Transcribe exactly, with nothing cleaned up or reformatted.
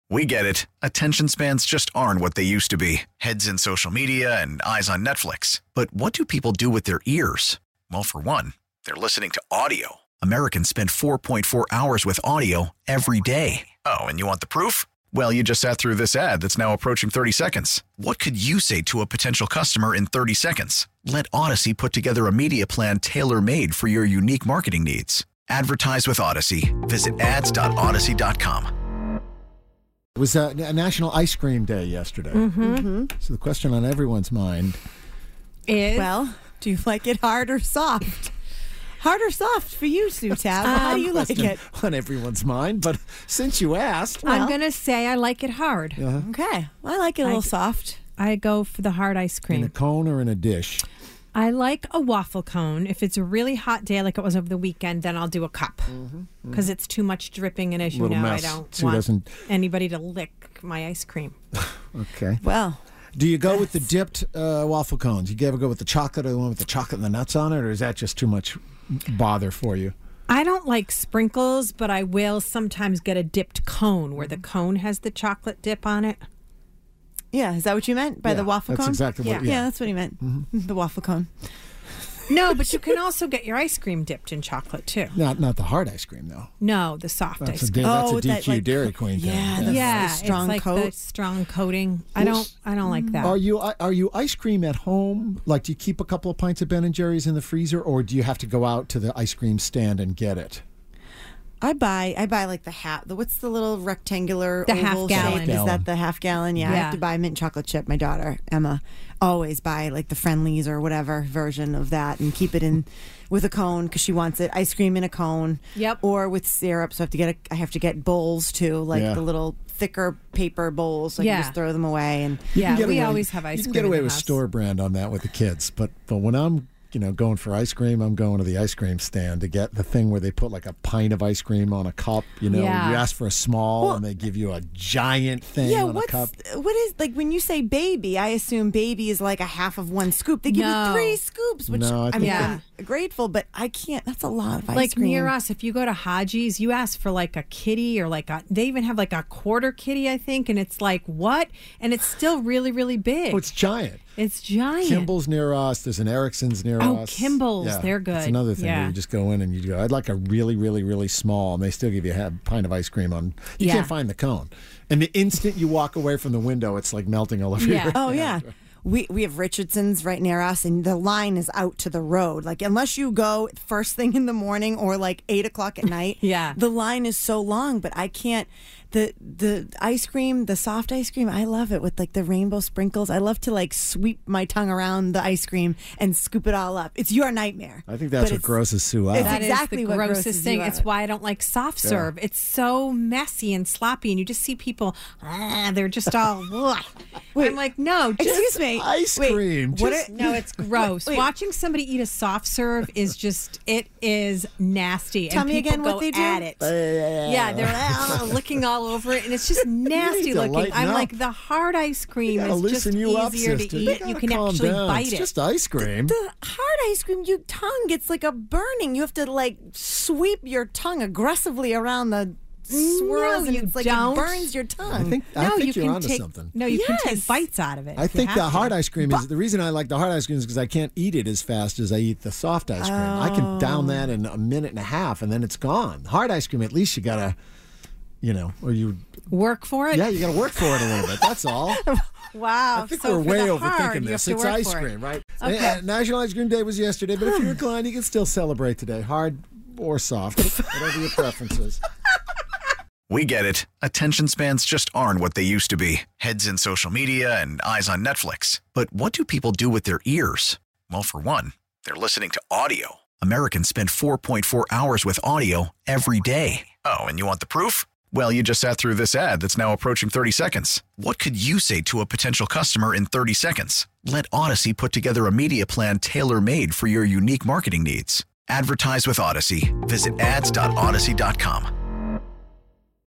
We get it. Attention spans just aren't what they used to be. Heads in social media and eyes on Netflix. But what do people do with their ears? Well, for one, they're listening to audio. Americans spend four point four hours with audio every day. Oh, and you want the proof? Well, you just sat through this ad that's now approaching thirty seconds. What could you say to a potential customer in thirty seconds? Let Odyssey put together a media plan tailor-made for your unique marketing needs. Advertise with Odyssey. Visit ads dot odyssey dot com. It was a, a National Ice Cream Day yesterday. Mm-hmm. Mm-hmm. So the question on everyone's mind is, well, do you like it hard or soft? Hard or soft for you, Sue Tab? Um, How do you like it? On everyone's mind, but since you asked, well, I'm going to say I like it hard. Uh-huh. Okay, well, I like it a little I, soft. I go for the hard ice cream. In a cone or in a dish? I like a waffle cone. If it's a really hot day like it was over the weekend, then I'll do a cup because mm-hmm, mm-hmm. it's too much dripping, and as you Little know, mess. I don't Sue want doesn't... anybody to lick my ice cream. Okay. Well, do you go yes. with the dipped uh, waffle cones? You ever go with the chocolate or the one with the chocolate and the nuts on it, or is that just too much bother for you? I don't like sprinkles, but I will sometimes get a dipped cone where the cone has the chocolate dip on it. Yeah, is that what you meant by yeah, the waffle that's cone? That's exactly what. Yeah. Yeah. yeah, that's what he meant. Mm-hmm. The waffle cone. No, but you can also get your ice cream dipped in chocolate too. Not not the hard ice cream though. No, the soft that's ice a, cream. That's oh, a D Q that, like, Dairy Queen thing. Yeah, yeah, the, yeah the strong it's like coat. the strong coating. I don't I don't like that. Are you are you ice cream at home? Like, do you keep a couple of pints of Ben and Jerry's in the freezer, or do you have to go out to the ice cream stand and get it? I buy I buy like the half. The, what's the little rectangular the oval half gallon? Shape? Is that the half gallon? Yeah, yeah, I have to buy mint chocolate chip. My daughter Emma always buy like the Friendlies or whatever version of that and keep it in with a cone because she wants it. Ice cream in a cone. Yep. Or with syrup. So I have to get a, I have to get bowls too, like yeah. the little thicker paper bowls. So I yeah. can just throw them away. And yeah, we away, always have ice you cream. You can get away in the with house. store brand on that with the kids, but but when I'm you know going for ice cream, I'm going to the ice cream stand to get the thing where they put like a pint of ice cream on a cup. You know, yeah. you ask for a small well, and they give you a giant thing yeah, on what's, a cup. What is like when you say baby? I assume baby is like a half of one scoop. They give no. you three scoops, which no, I I mean, yeah. I'm grateful, but I can't. That's a lot of ice like cream. near us, if you go to Haji's, you ask for like a kitty or like a. They even have like a quarter kitty, I think, and it's like what? And it's still really, really big. Oh, it's giant. It's giant. Kimball's near us. There's an Erickson's near oh, us. Kimball's, yeah, they're good. It's another thing yeah. where you just go in and you go, I'd like a really, really, really small, and they still give you a pint of ice cream on. You yeah. can't find the cone. And the instant you walk away from the window, it's like melting all over yeah. your Oh, yeah. We we have Richardson's right near us, and the line is out to the road. Like, unless you go first thing in the morning or like eight o'clock at night, yeah. the line is so long. But I can't. The the ice cream, the soft ice cream, I love it with like the rainbow sprinkles. I love to like sweep my tongue around the ice cream and scoop it all up. It's your nightmare. I think that's but what grosses Sue out. It's That exactly is the what grossest grosses thing. you It's out. why I don't like soft serve. Yeah. It's so messy and sloppy, and you just see people. Ah, they're just all. Wait, I'm like, no, just excuse me, ice Wait, cream. What just, are, no, it's gross. Wait. Watching somebody eat a soft serve is just it is nasty. Tell and me people again go what they do. At it. Uh, yeah, they're uh, licking all over it, and it's just nasty to looking. lighten I'm up. like, the hard ice cream gotta is just loosen you up, easier sister. to You eat. gotta You can calm actually down. bite It's it. just ice cream. The hard ice cream, your tongue gets like a burning. You have to like sweep your tongue aggressively around the swirls, No, and you it's like don't. it burns your tongue. I think, I no, think you you're can onto take something. no, you Yes. can take bites out of it. I if you think have the to. hard ice cream is the reason I like the hard ice cream is because I can't eat it as fast as I eat the soft ice cream. Oh. I can down that in a minute and a half, and then it's gone. Hard ice cream, at least you gotta, you know, or you work for it. yeah, you gotta work for it a little bit. That's all. Wow. I think so we're for way the overthinking hard, you this. have to It's work ice for it. cream, right? Okay. Uh, National Ice Cream Day was yesterday, but if you're inclined, you can still celebrate today, hard or soft, whatever your preference is. We get it. Attention spans just aren't what they used to be. Heads in social media and eyes on Netflix. But what do people do with their ears? Well, for one, they're listening to audio. Americans spend four point four hours with audio every day. Oh, and you want the proof? Well, you just sat through this ad that's now approaching thirty seconds. What could you say to a potential customer in thirty seconds? Let Odyssey put together a media plan tailor-made for your unique marketing needs. Advertise with Odyssey. Visit ads dot odyssey dot com.